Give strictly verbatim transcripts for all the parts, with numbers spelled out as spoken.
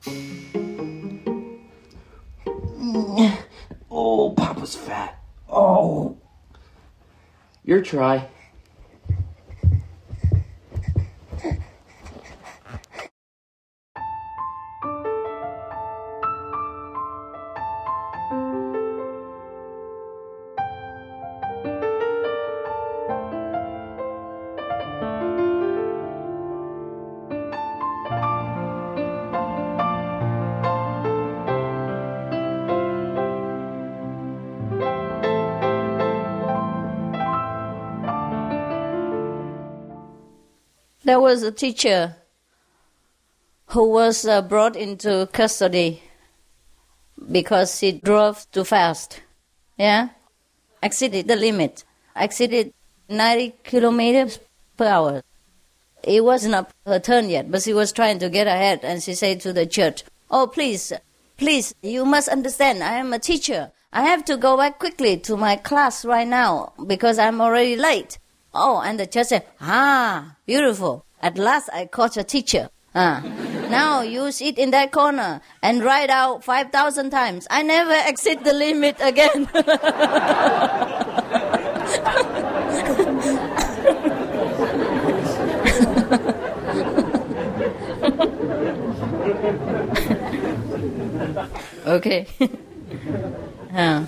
Oh, Papa's fat. Oh. Your try. There was a teacher who was uh, brought into custody because he drove too fast. Yeah? Exceeded the limit. Exceeded ninety kilometers per hour. It wasn't up her turn yet, but she was trying to get ahead, and she said to the judge, "Oh, please, please, you must understand, I am a teacher. I have to go back quickly to my class right now because I'm already late." Oh, and the judge said, "Ah, beautiful. At last I caught a teacher. Ah, now you sit in that corner and write out five thousand times. I never exceed the limit again." Okay. Yeah.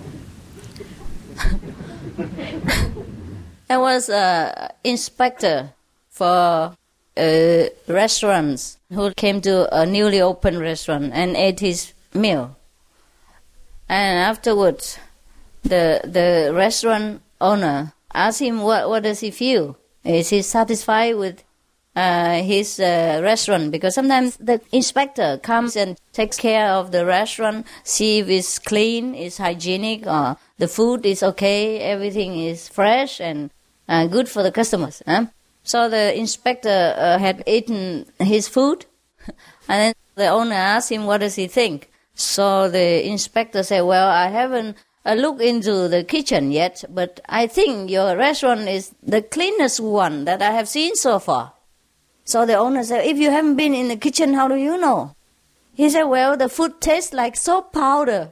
I was an inspector for uh, restaurants who came to a newly opened restaurant and ate his meal. And afterwards, the the restaurant owner asked him what, what does he feel? Is he satisfied with uh, his uh, restaurant? Because sometimes the inspector comes and takes care of the restaurant, see if it's clean, it's hygienic, or the food is okay, everything is fresh and uh, good for the customers. Huh? So the inspector uh, had eaten his food, and then the owner asked him what does he think. So the inspector said, "Well, I haven't uh, looked into the kitchen yet, but I think your restaurant is the cleanest one that I have seen so far." So the owner said, "If you haven't been in the kitchen, how do you know?" He said, "Well, the food tastes like soap powder."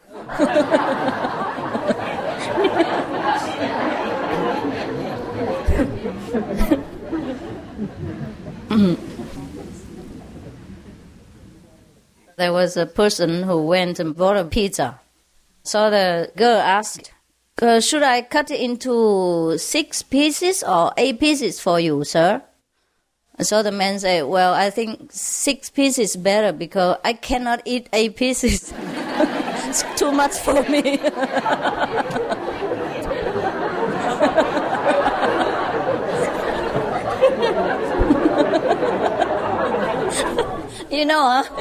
There was a person who went and bought a pizza. So the girl asked, uh, "Should I cut it into six pieces or eight pieces for you, sir?" So the man said, "Well, I think six pieces better because I cannot eat eight pieces. It's too much for me." You know, huh?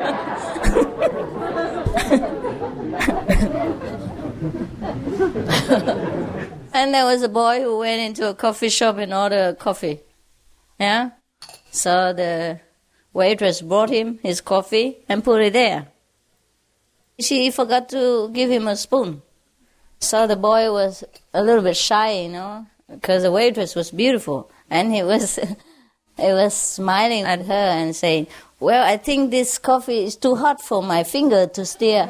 And there was a boy who went into a coffee shop and ordered coffee. Yeah? So the waitress brought him his coffee and put it there. She forgot to give him a spoon. So the boy was a little bit shy, you know, because the waitress was beautiful. And he was he was smiling at her and saying, "Well, I think this coffee is too hot for my finger to stir."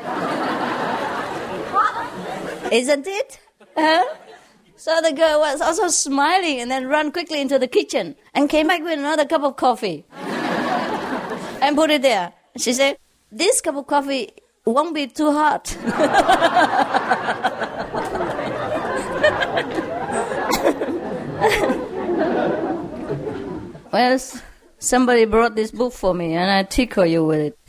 Isn't it? Huh? So the girl was also smiling and then ran quickly into the kitchen and came back with another cup of coffee and put it there. She said, "This cup of coffee won't be too hot." Well, somebody brought this book for me and I tickle you with it.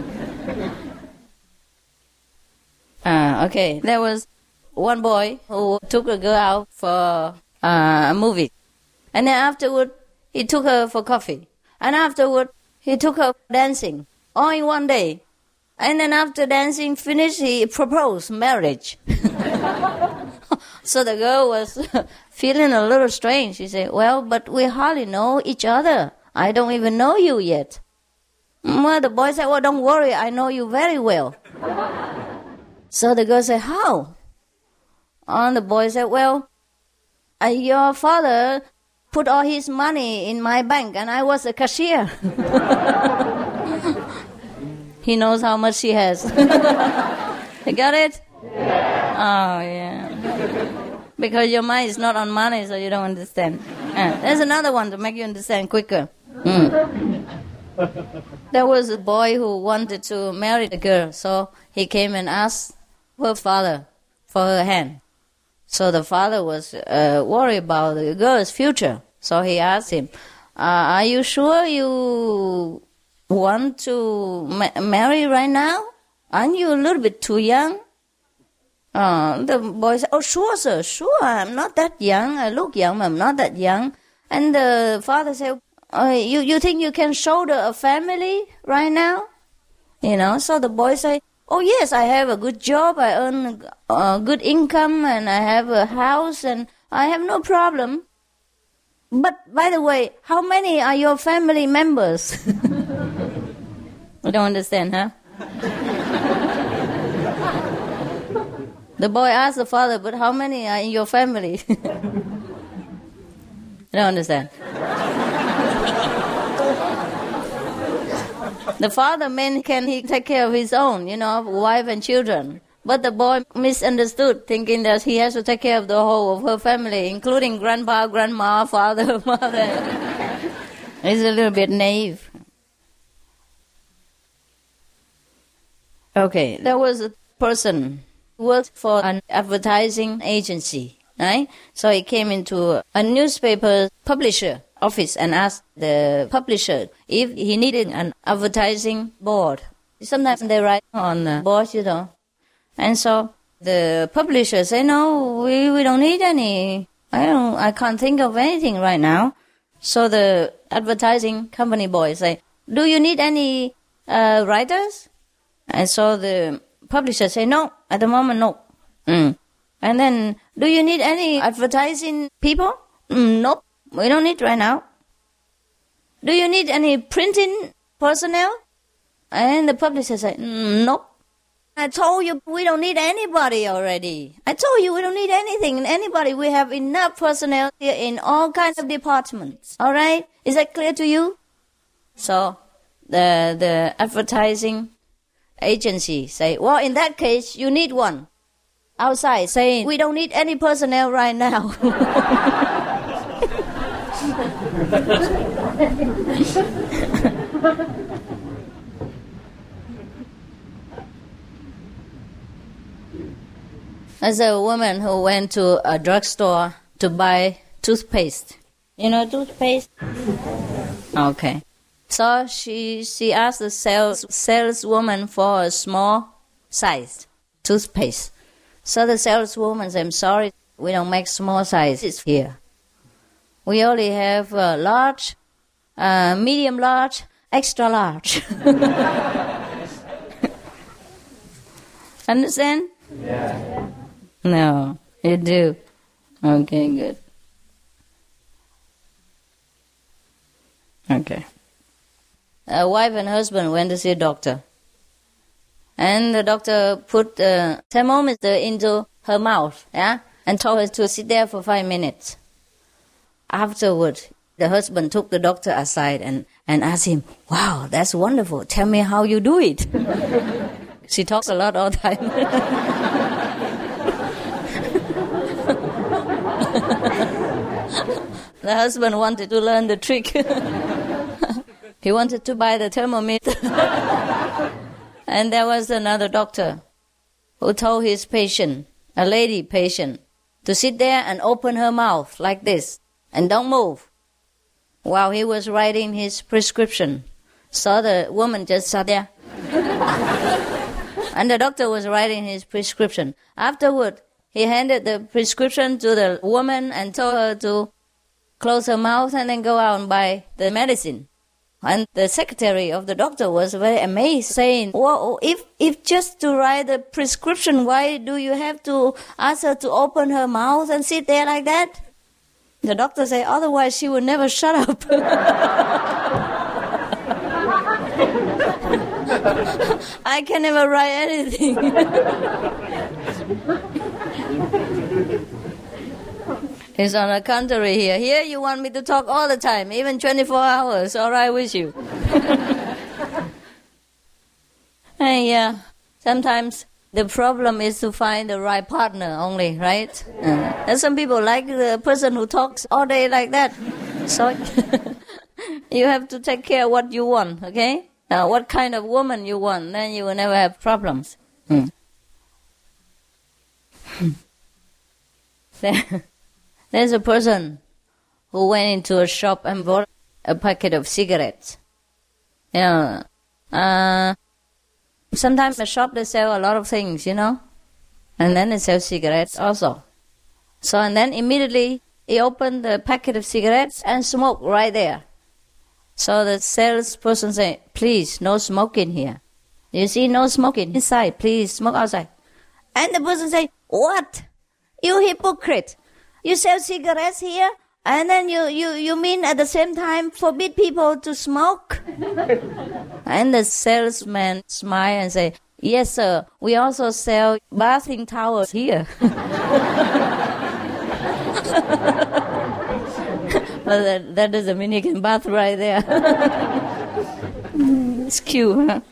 uh, okay, there was one boy who took a girl out for uh, a movie. And then afterward, he took her for coffee. And afterward, he took her dancing. All in one day. And then after dancing finished, he proposed marriage. So the girl was feeling a little strange. She said, "Well, but we hardly know each other. I don't even know you yet." Well, the boy said, "Well, don't worry. I know you very well." So the girl said, "How?" And the boy said, "Well, uh, your father put all his money in my bank and I was a cashier." he knows how much she has. You got it? Yeah. Oh, yeah. Because your mind is not on money, so you don't understand. Uh, there's another one to make you understand quicker. Mm. There was a boy who wanted to marry the girl, so he came and asked her father for her hand. So the father was uh, worried about the girl's future. So he asked him, uh, are you sure you want to ma- marry right now? Aren't you a little bit too young? Uh, the boy said, oh, sure, sir, sure, I'm not that young. I look young, but I'm not that young. And the father said, uh, you, you think you can shoulder a family right now? You know, so the boy said, oh, yes, I have a good job, I earn a good income, and I have a house, and I have no problem. But, by the way, how many are your family members? You don't understand, huh? The boy asked the father, but how many are in your family? You don't understand. The father meant can he take care of his own, you know, wife and children. But the boy misunderstood, thinking that he has to take care of the whole of her family, including grandpa, grandma, father, mother. He's a little bit naive. Okay, there was a person who worked for an advertising agency, right? So he came into a newspaper publisher office and asked the publisher if he needed an advertising board. Sometimes they write on the board, you know. And so the publisher said, no, we, we don't need any. I don't, I can't think of anything right now. So the advertising company boy say, do you need any uh, writers? And so the publisher say, no, at the moment, no. Mm. And then, do you need any advertising people? Mm, nope. We don't need right now. Do you need any printing personnel? And the publisher said, mm, nope. I told you we don't need anybody already. I told you we don't need anything, anybody. We have enough personnel here in all kinds of departments. All right? Is that clear to you? So the the advertising agency say, well, in that case, you need one outside saying, we don't need any personnel right now. There's a woman who went to a drugstore to buy toothpaste. You know toothpaste? Okay. So she she asked the sales saleswoman for a small sized toothpaste. So the saleswoman said, I'm sorry, we don't make small sizes here. We only have uh, large, uh, medium large, extra large. Understand? Yeah. No, you do. Okay, good. Okay. A wife and husband went to see a doctor. And the doctor put the thermometer into her mouth, yeah, and told her to sit there for five minutes. Afterward, the husband took the doctor aside and, and asked him, wow, that's wonderful. Tell me how you do it. She talks a lot all the time. The husband wanted to learn the trick. He wanted to buy the thermometer. And there was another doctor who told his patient, a lady patient, to sit there and open her mouth like this and don't move while he was writing his prescription. So the woman just sat there. And the doctor was writing his prescription. Afterward, he handed the prescription to the woman and told her to close her mouth and then go out and buy the medicine. And the secretary of the doctor was very amazed, saying, well, if, if just to write the prescription, why do you have to ask her to open her mouth and sit there like that? The doctor said, otherwise she would never shut up. I can never write anything. It's on the contrary here. Here you want me to talk all the time, even twenty-four hours. All right with you. Yeah. Sometimes the problem is to find the right partner only, right? Uh, and some people like the person who talks all day like that. So you have to take care of what you want, okay? Now, what kind of woman you want, then you will never have problems. Hmm. There, there's a person who went into a shop and bought a packet of cigarettes. You know, uh, sometimes a shop they sell a lot of things, you know, and then they sell cigarettes also. So and then immediately he opened the packet of cigarettes and smoked right there. So the salesperson said, "Please, no smoking here. You see, no smoking inside. Please smoke outside." And the person said, "What? You hypocrite! You sell cigarettes here, and then you, you, you mean at the same time forbid people to smoke?" And the salesman smiled and said, "Yes, sir. We also sell bathing towels here." Well, that, that is a Dominican bath right there. It's cute, huh?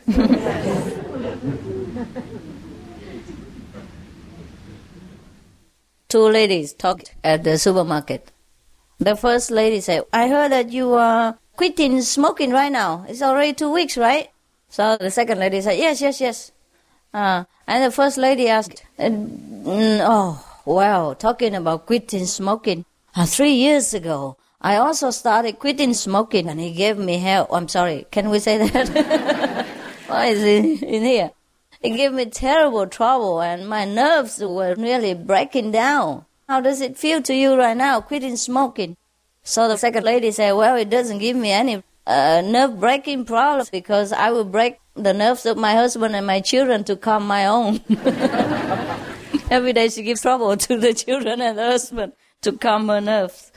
Two ladies talked at the supermarket. The first lady said, "I heard that you are quitting smoking right now. It's already two weeks, right?" So the second lady said, "Yes, yes, yes." Uh, and the first lady asked, "Oh, well, talking about quitting smoking, uh, three years ago, I also started quitting smoking, and he gave me hell." I'm sorry, can we say that? Why is it in here? It gave me terrible trouble, and my nerves were really breaking down. How does it feel to you right now, quitting smoking? So the second lady said, "Well, it doesn't give me any uh, nerve-breaking problems because I will break the nerves of my husband and my children to calm my own." Every day she gives trouble to the children and the husband to calm her nerves.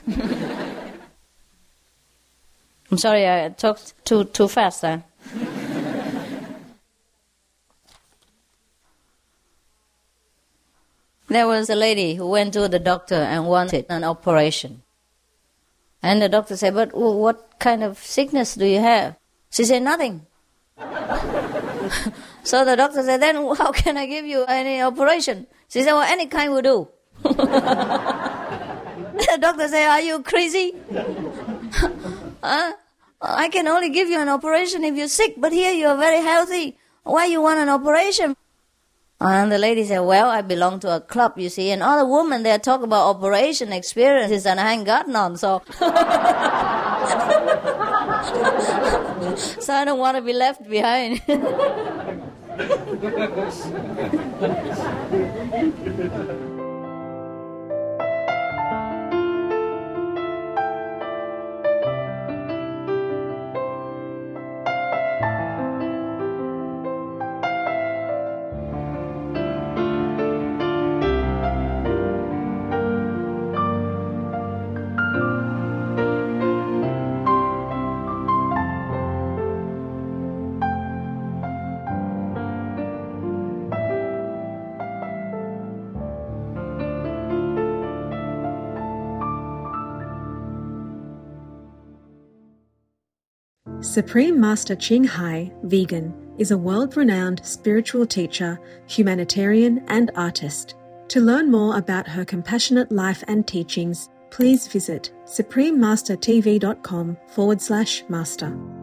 I'm sorry, I talked too too fast, huh? There was a lady who went to the doctor and wanted an operation. And the doctor said, "But what kind of sickness do you have?" She said, "Nothing." So the doctor said, "Then how can I give you any operation?" She said, "Well, any kind will do." The doctor said, "Are you crazy? Huh? I can only give you an operation if you're sick, but here you're very healthy. Why you want an operation?" And the lady said, "Well, I belong to a club, you see, and all the women there talk about operation experiences, and I ain't got none, so so I don't want to be left behind." Supreme Master Ching Hai, vegan, is a world-renowned spiritual teacher, humanitarian and artist. To learn more about her compassionate life and teachings, please visit suprememastertv.com forward slash master.